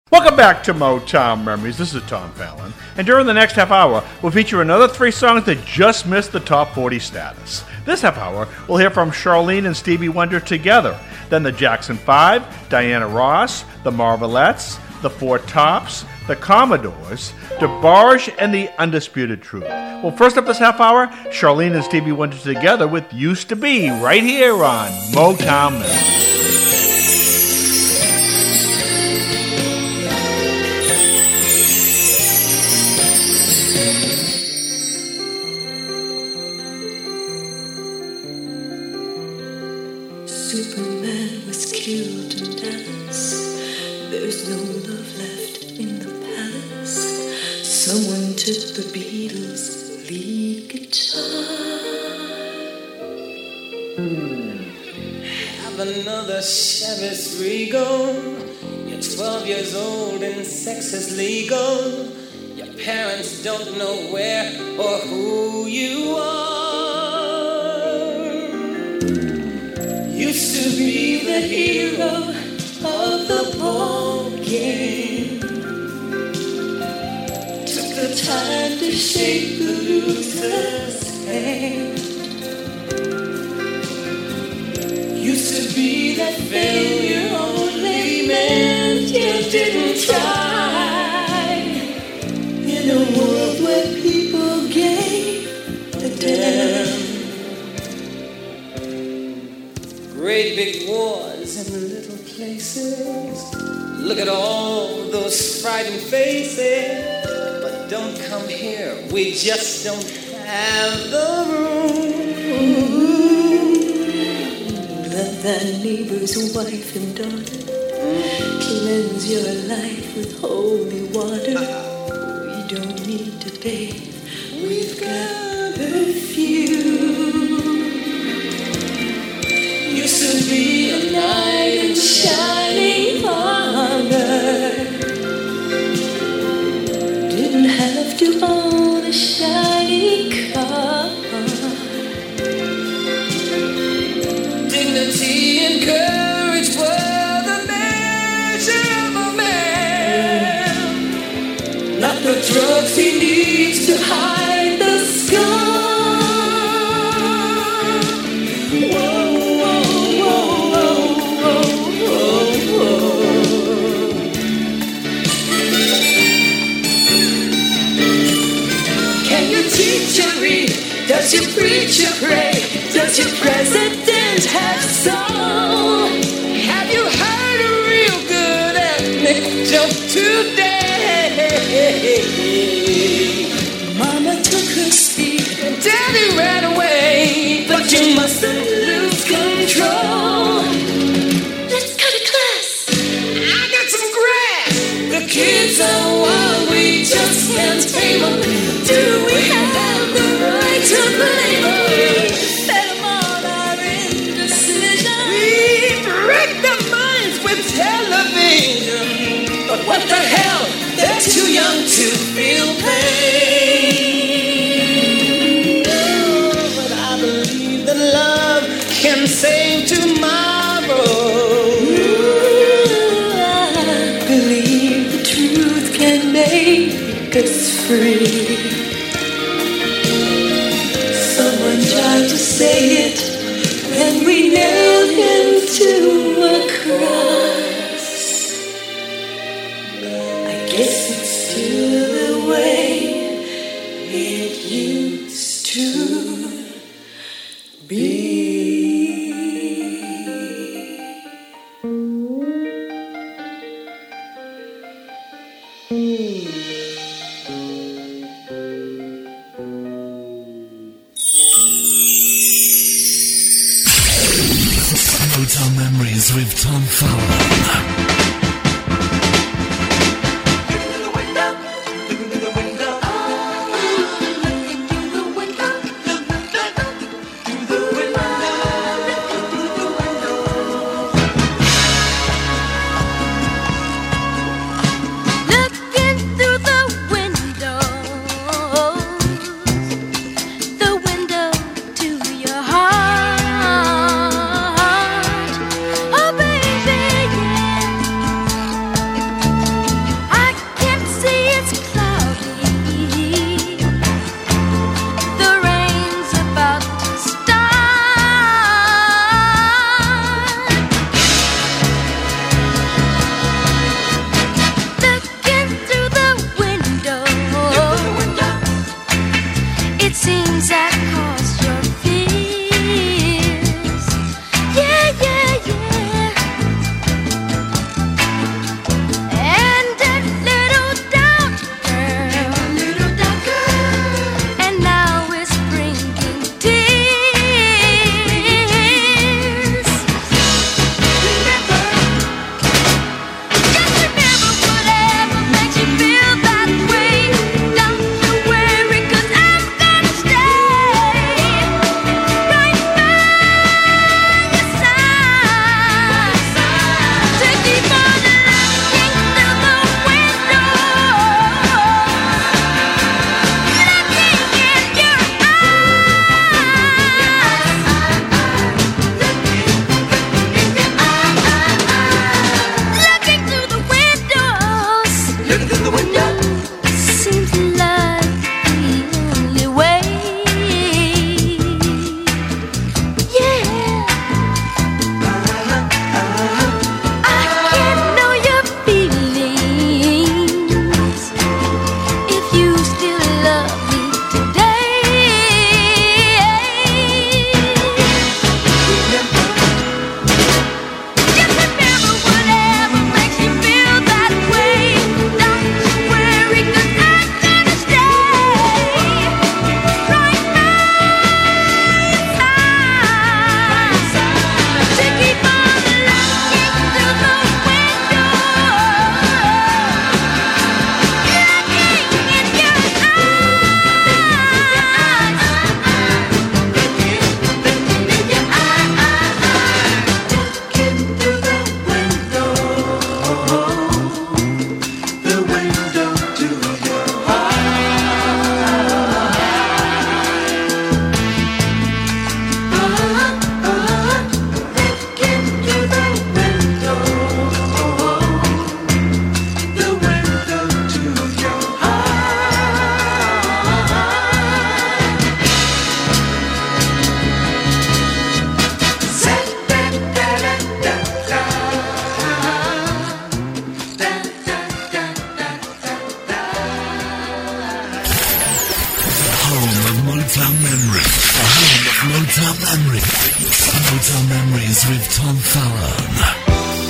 Welcome back to Motown Memories. This is Tom Fallon. And during the next half hour, we'll feature another 3 songs that just missed the top 40 status. This half hour, we'll hear from Charlene and Stevie Wonder together. Then the Jackson 5, Diana Ross, the Marvelettes, the Four Tops, the Commodores, DeBarge, and the Undisputed Truth. Well, first up this half hour, Charlene and Stevie Wonder together with Used to Be, right here on Motown Memories. Superman was killed in Dallas. There's no love left in the palace. Someone took the Beatles' lead guitar. Have another Chevy Regal. You're 12 years old and sex is legal. Your parents don't know where or who you are. Used to be the hero of the ball game. Took the time to shake the loser's hand. Used to be that failure only meant you didn't try. In a world where people gave a damn. Great big wars in little places. Look at all those frightened faces. But don't come here, we just don't have the room. Let thy neighbor's wife and daughter cleanse your life with holy water. We don't need to bathe, we've got perfume. Used to be a knight in shining armor. Didn't have to own a shiny car. Dignity and courage were the measure of a man. Not the drugs he needs to hide the scar. Does your preacher pray? Does your president have soul? Have you heard a real good ethnic joke today? Mama took her speed and Daddy ran away, but you mustn't lose control. Let's cut a class. I got some grass. The kids are wild, we just can't tame them. Do we have the right to blame them? Set them on our indecision. We wreck their minds with television. But what the hell? They're too young to feel pain. Oh, but I believe that love can save tomorrow. Ooh, I believe the truth can make us free. Someone tried to say it, and we nailed him to a cross. I guess it's still the way it used to be. Motown Memories with Tom Fallon. Oh baby, Motown Memories. The home of Motown Memories. Motown Memories with Tom Fallon.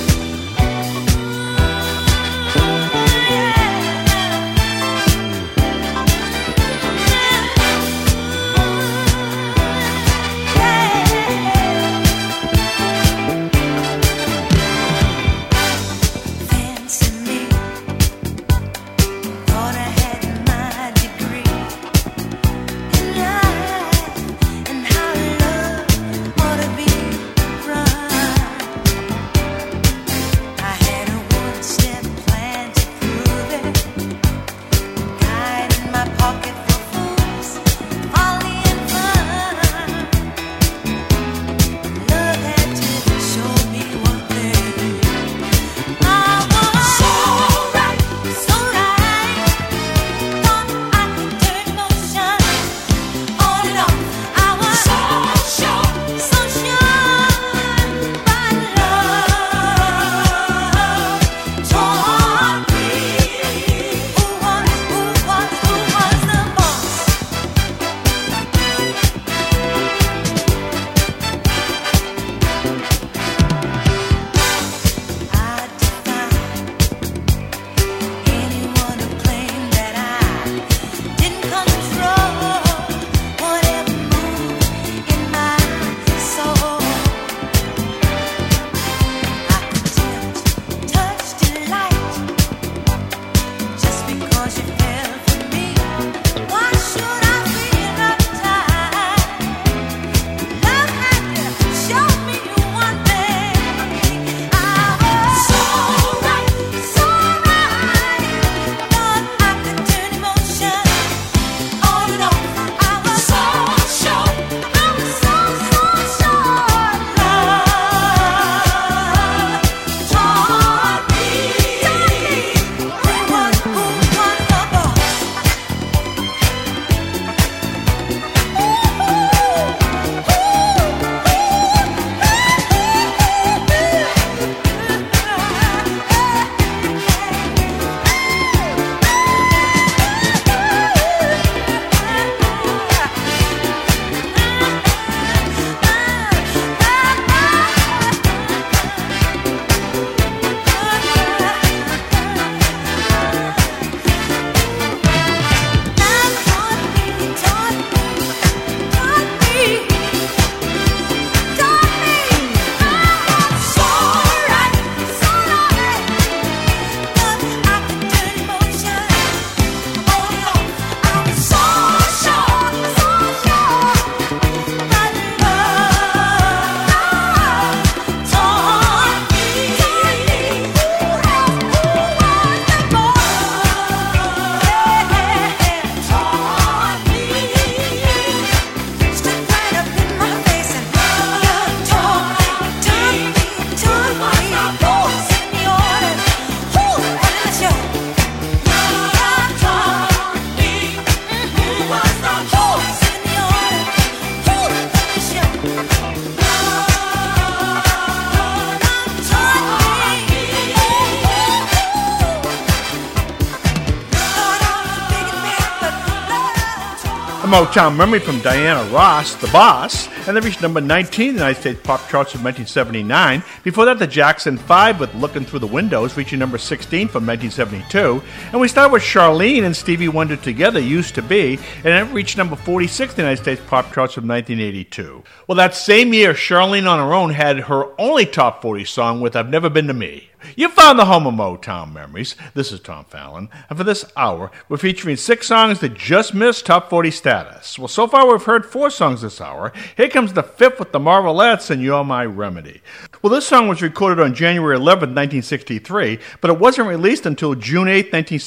Motown Memory from Diana Ross, The Boss, and they reached number 19 in the United States pop charts in 1979. Before that, the Jackson 5 with Looking Through the Windows, reaching number 16 from 1972. And we started with Charlene and Stevie Wonder together, Used to Be, and it reached number 46 in the United States pop charts from 1982. Well, that same year, Charlene on her own had her only top 40 song with I've Never Been to Me. You found the home of Motown Memories. This is Tom Fallon, and for this hour, we're featuring 6 songs that just missed top 40 status. Well, so far we've heard 4 songs this hour. Here comes the 5th with the Marvelettes and You're My Remedy. Well, this song was recorded on January 11, 1963, but it wasn't released until June 8,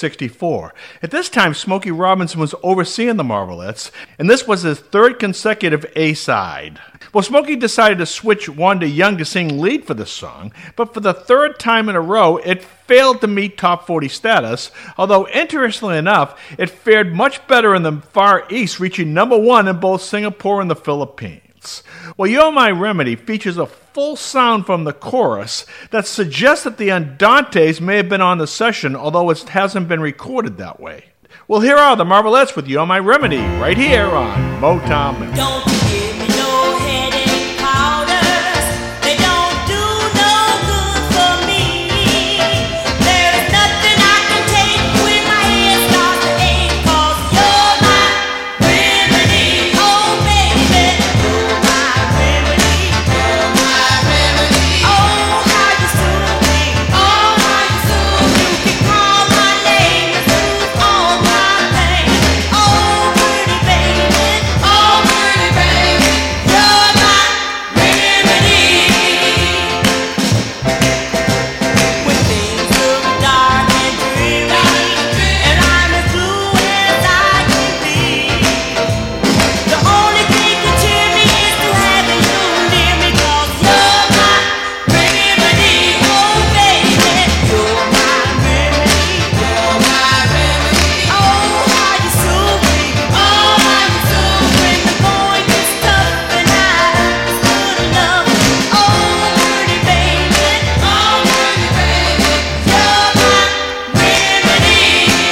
1964. At this time, Smokey Robinson was overseeing the Marvelettes, and this was his 3rd consecutive A-side. Well, Smokey decided to switch Wanda Young to sing lead for this song, but for the 3rd time in a row, it failed to meet top 40 status, although interestingly enough, it fared much better in the Far East, reaching number 1 in both Singapore and the Philippines. Well, You're My Remedy features a full sound from the chorus that suggests that the Andantes may have been on the session, although it hasn't been recorded that way. Well, here are the Marvelettes with You're My Remedy, right here on Motown Memories. Don't give me no headache powders. They don't do no good for me. There's nothing I can take when my head starts to ache. 'Cause you're my remedy. Oh, baby, you're my remedy. You're my remedy. Oh, how you soothe me. Oh, how you soothe me. You can call my name and soothe all my pain. Oh, pretty baby. Oh, pretty baby. You're my remedy. When things look dark and dreary, and I'm as blue as I can be, the only thing to cheer me is to have you near me. 'Cause you're my remedy. Oh, baby, you're my remedy. You're my remedy. Oh, how you soothe me. Oh, how you soothe me. When the going gets tough and I'm good enough. Oh, pretty baby. Oh, pretty baby. You're my remedy.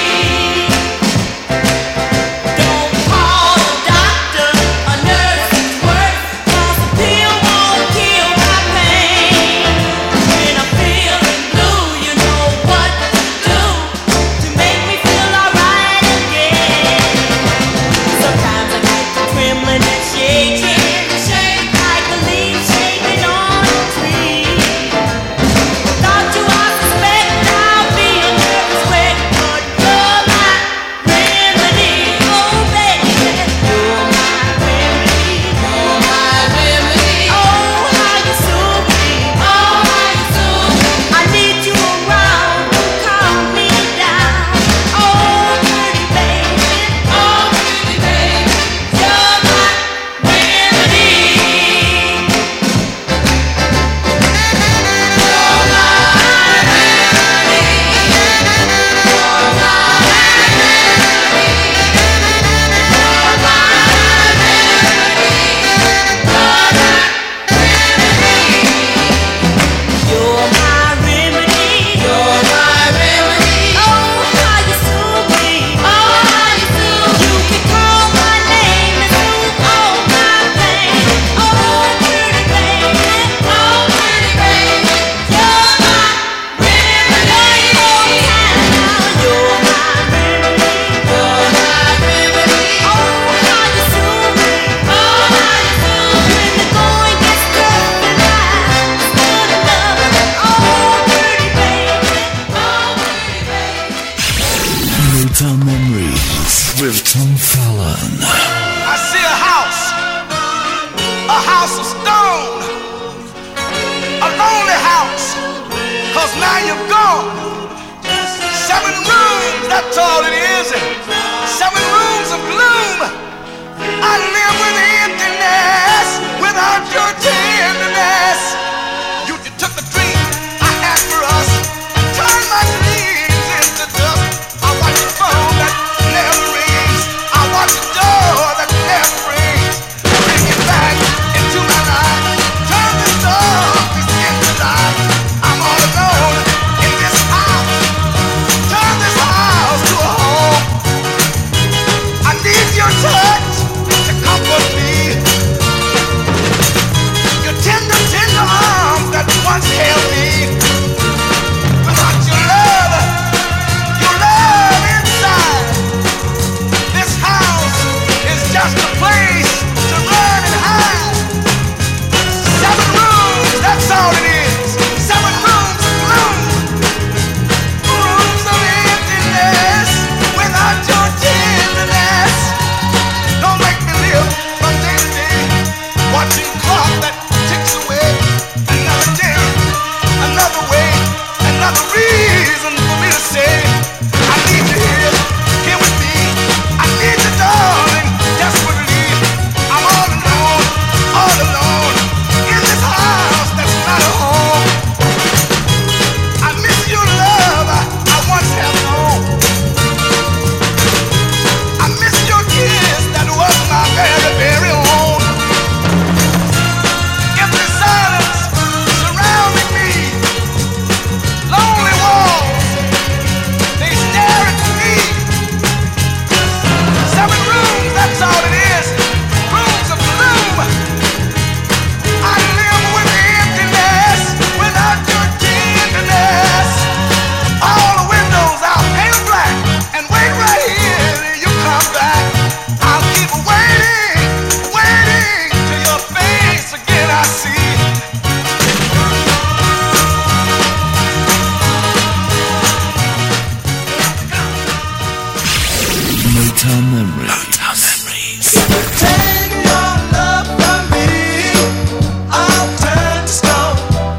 Don't call a doctor, a nurse is worse. 'Cause a pill won't kill my pain. When I'm feeling blue, you know what to do to make me feel alright again. Sometimes I get to trembling and shaking, like the leaves shaking on a tree. Without you, I suspect I'll be a nervous wreck. But you're my remedy. Oh, baby, you're my remedy. You're my remedy. Oh, how you soothe me. Oh, how you soothe me. I need you around to calm me down. Oh, pretty baby. Oh, pretty baby. You're my remedy. You're my remedy. You're my remedy. Oh, how you soothe me. Oh, how you soothe me. You can call my name and soothe all my pain. Oh, pretty baby. Oh, pretty baby. You're my remedy. Oh, now you're my remedy. You're my remedy. Oh, how you soothe me. Oh, how you soothe me. When the going gets tough and I'm good enough. Oh, pretty baby. Oh, pretty baby. Motown Memories with Tom Fallon. I see a house of stone, a lonely house, 'cause now you're gone. 7 rooms, that's all it is, 7 rooms of gloom. I live with emptiness without your tenderness. You took the dream I had for us, turned my dreams into dust. I watch the phone that never rings, I watch the door that never rings. Bring it back into my life, turn this darkness into light. I'm all alone in this house, turn this house to a home. I need Motown Memories. Motown Memories. Take your love from me, I'll turn to stone,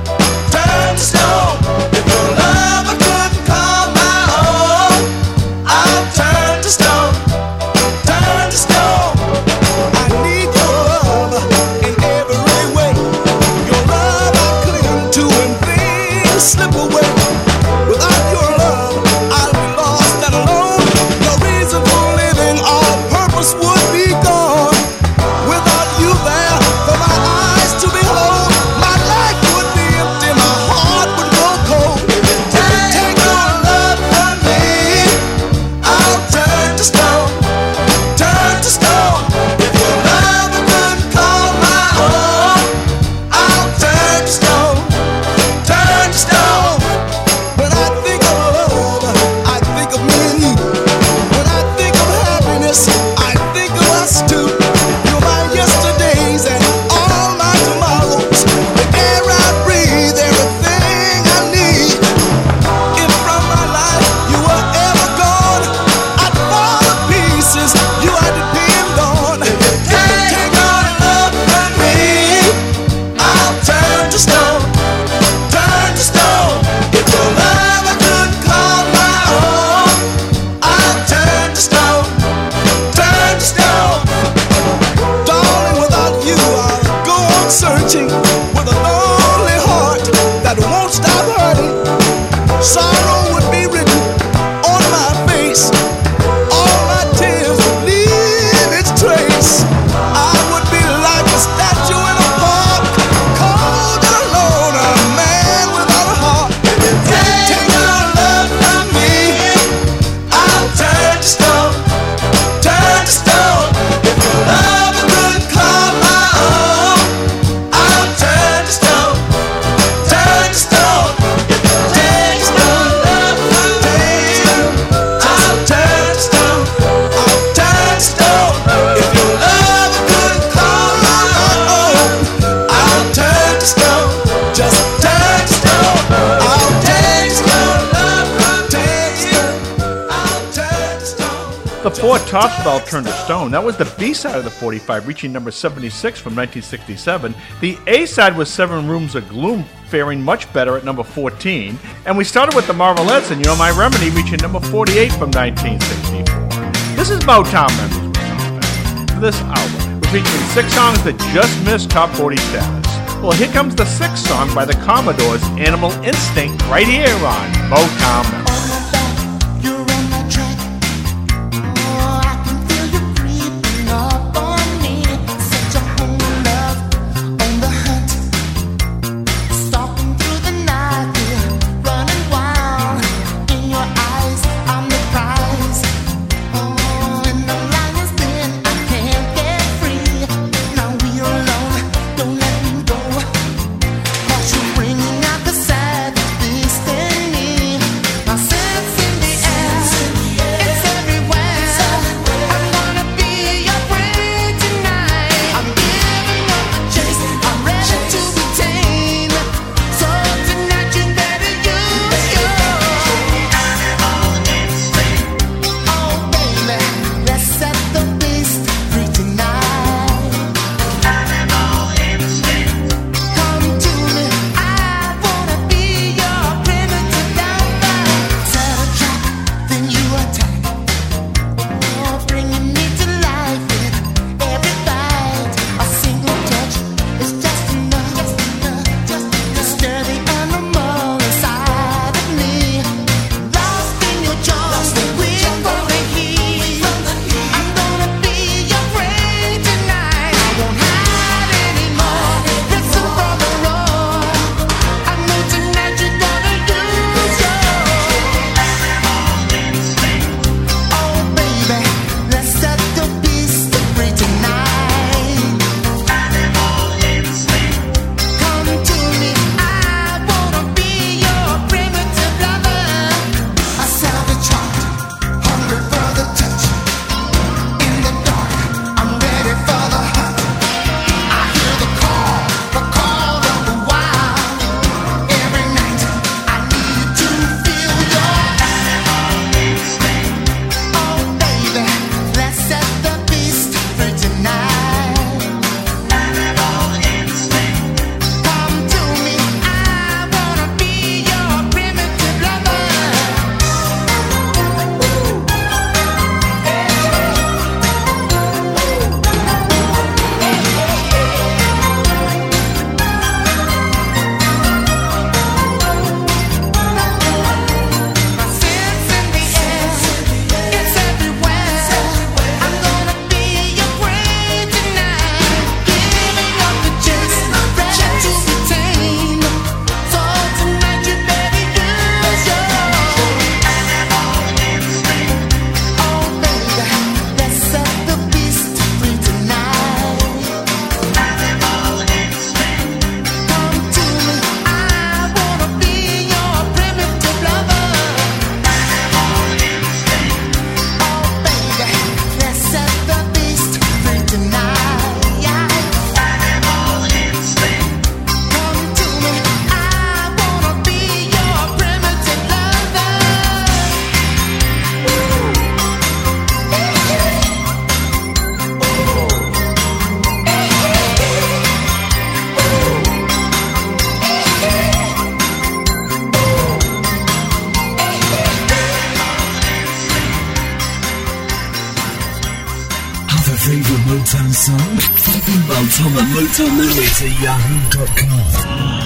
turn to stone. If your love I couldn't call my own, I'll turn to stone, turn to stone. I need your love in every way. Your love I cling to when things slip away. Without your love, I'll be lost and alone. No reason for living, all purpose would be gone. Without you there for my eyes to behold, my life would be empty, my heart would go cold. Take your love from me, I'll turn to stone, turn to stone. If your love I couldn't call my own, I'll turn to stone, turn to stone. When I think of love, I think of me and you. When I think of happiness, I think of us too. You're my yesterdays and all my tomorrows. The air I breathe, everything I need. If from my life you were ever gone, I'd fall to pieces. You I depend on. Take your love from me, I'll turn to stone, turn to stone. If your love I couldn't call my own, I'll turn to stone, turn to stone. Darling, without you I'll go on searching with a lonely heart that won't stop hurting. Sorrow would be written on my face, all my tears would leave its trace. I would be like a statue in a park, cold and alone, a man without a heart. Take your love from me, I'll turn to stone, turn to stone. If your love I couldn't call my own, I'll turn to stone, turn to stone. Take your love from me, I'll turn to stone, I'll turn to stone. If your love I couldn't call my own, I'll turn to stone, just turn to stone. I'll take your love from me, I'll turn to stone. The Four Tops with I'll Turn to Stone. That was the B-side of the 45, reaching number 76 from 1967. The A-side was Seven Rooms of Gloom, faring much better at number 14. And we started with the Marvelettes and You're My Remedy, reaching number 48 from 1964. This is Motown Memories with Tom Fallon. For this hour, we're featuring 6 songs that just missed top 40 status. Well, here comes the 6th song by the Commodores, Animal Instinct, right here on Motown Memories. You're on my track. Oh, I can feel you creeping up on me. Such a holy love on the hunt, stalking through the night, yeah, running wild. In your eyes, I'm the prize. Oh, and the lion's den, I can't get free. Now we alone, don't let me go. 'Cause you're bringing out the sad beast in me. My Motown song? Email Tom at motownmemories@yahoo.com.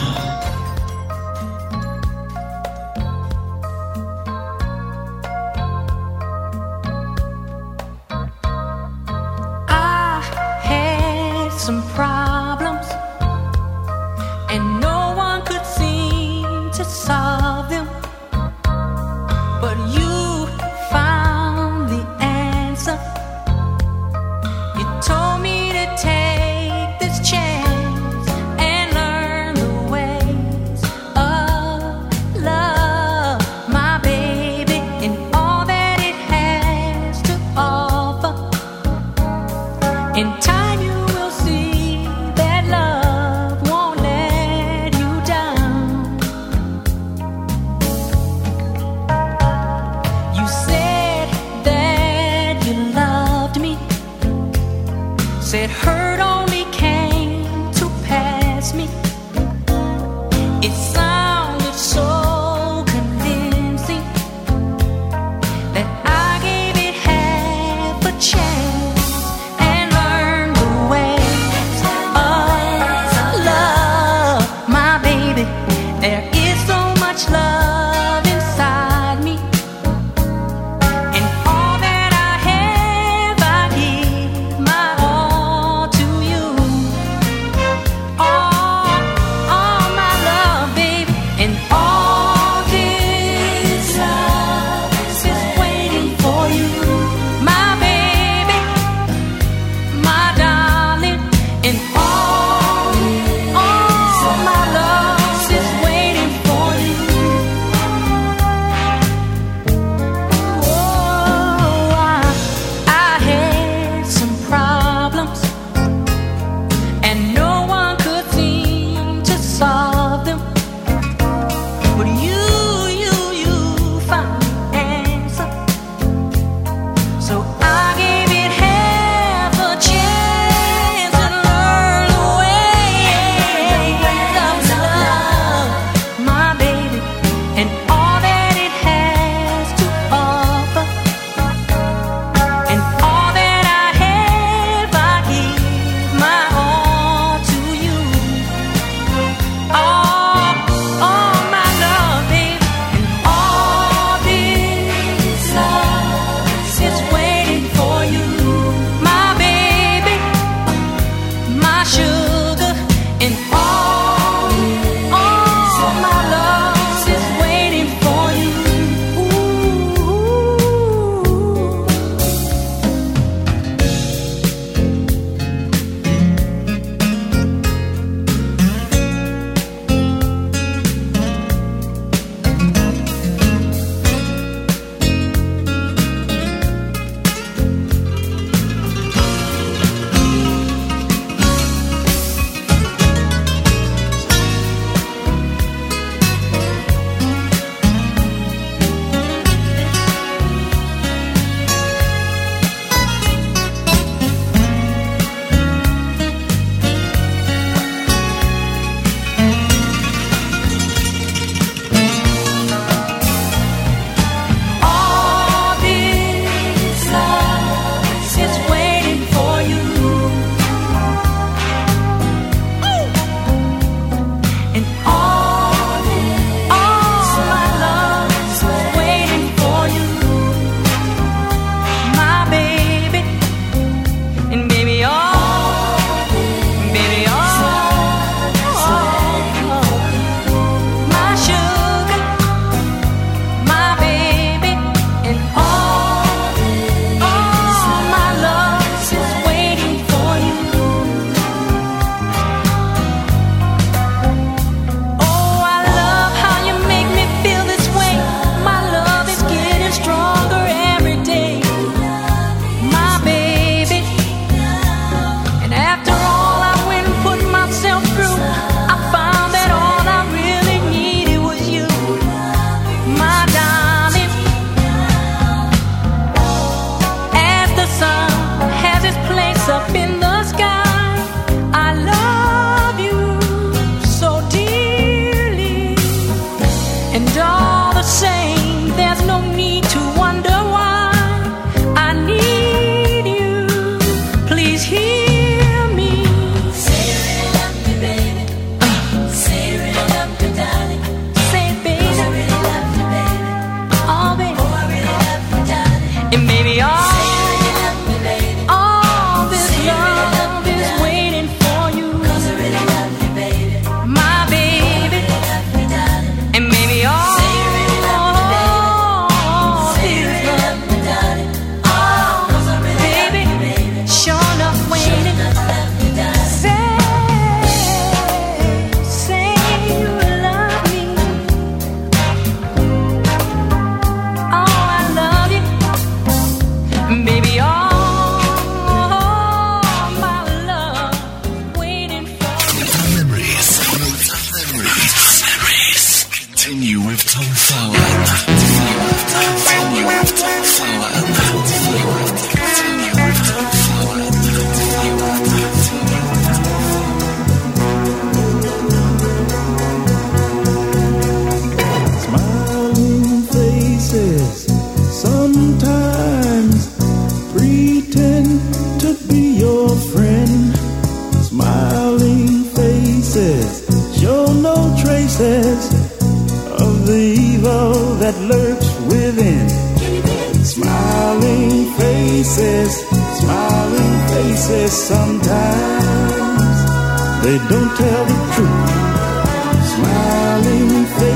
Some problems, and no one could seem to solve them. But you found the answer. You told me to take this chance and learn the ways of love, my baby, and all that it has to offer. In time you will see that love won't let you down. You said that you loved me, said hurt only came to pass me. It sounded so convincing that I gave it half a chance and learned the ways of love, my baby. There is so much love inside me, and all that I have, I give my all to you. And maybe all this love is waiting for you, my baby. And maybe all this love, baby, sure enough waiting. Say you love me. Oh, I love you, baby. All my love waiting for you. Memories. Continue with Tom Fallon. Continue with Tom Fallon. Smiling faces sometimes pretend to be your friend. Smiling faces show no traces of the evil that lurks within. Smiling faces sometimes they don't tell the truth. Smiling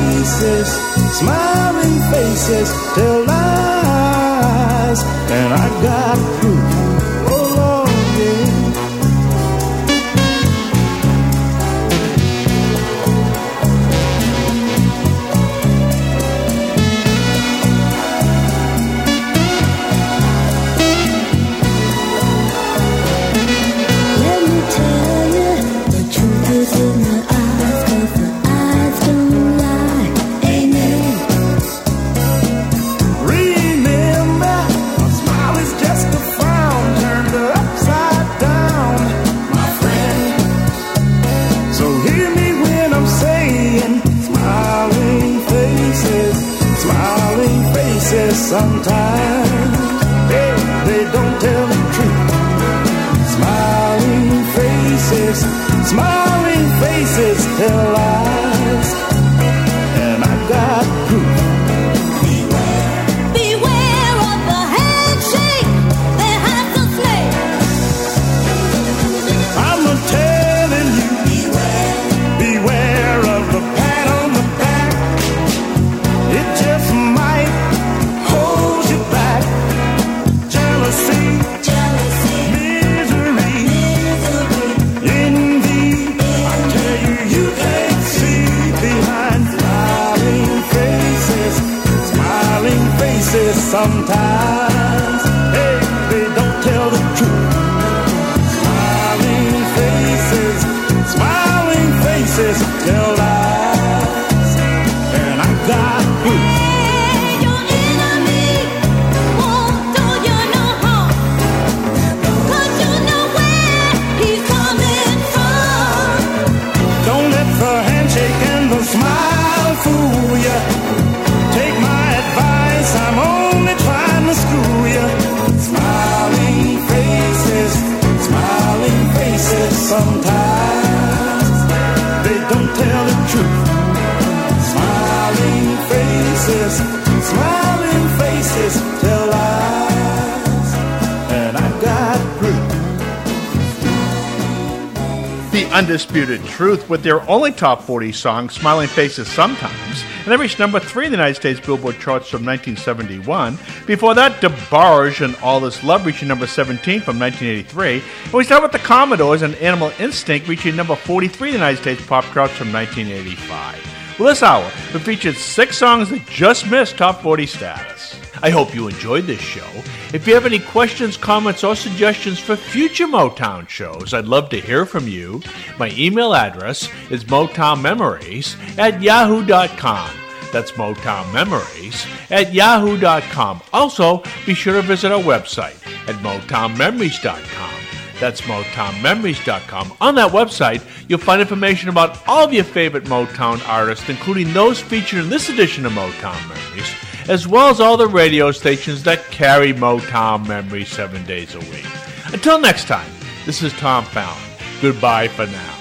faces tell lies, and I got proof. Oh Lord, yeah. Let me tell you, the truth is in the eyes, 'cause the eyes don't lie. Amen. Remember, a smile is just a frown turned upside down, my friend. So hear me when I'm saying, smiling faces sometimes they don't tell the truth. Smiling faces tell lies, and I got proof. Beware of the handshake that has the snake. I'm telling you, beware of the pat on the back. It just might hold you back. Jealousy, misery, envy. I tell you, you can't see behind smiling faces sometimes. Hey, they don't tell the truth. Smiling faces tell lies, and I got proof. Your enemy won't do you no harm, 'cause you know where he's coming from. Don't let the handshake and the smile fool you. Take my advice, I'm only trying to school you. Smiling faces sometimes they don't tell the truth. Smiling faces tell lies, and I got proof. The Undisputed Truth with their only top 40 song, Smiling Faces Sometimes, and they reached number 3 in the United States Billboard charts from 1971. Before that, DeBarge and All This Love reaching number 17 from 1983. And we start with the Commodores and Animal Instinct reaching number 43 in the United States pop charts from 1985. Well, this hour, we featured 6 songs that just missed top 40 status. I hope you enjoyed this show. If you have any questions, comments, or suggestions for future Motown shows, I'd love to hear from you. My email address is motownmemories@yahoo.com. That's motownmemories@yahoo.com. Also, be sure to visit our website at motownmemories.com. That's motownmemories.com. On that website, you'll find information about all of your favorite Motown artists, including those featured in this edition of Motown Memories, as well as all the radio stations that carry Motown Memories 7 days a week. Until next time, this is Tom Fallon. Goodbye for now.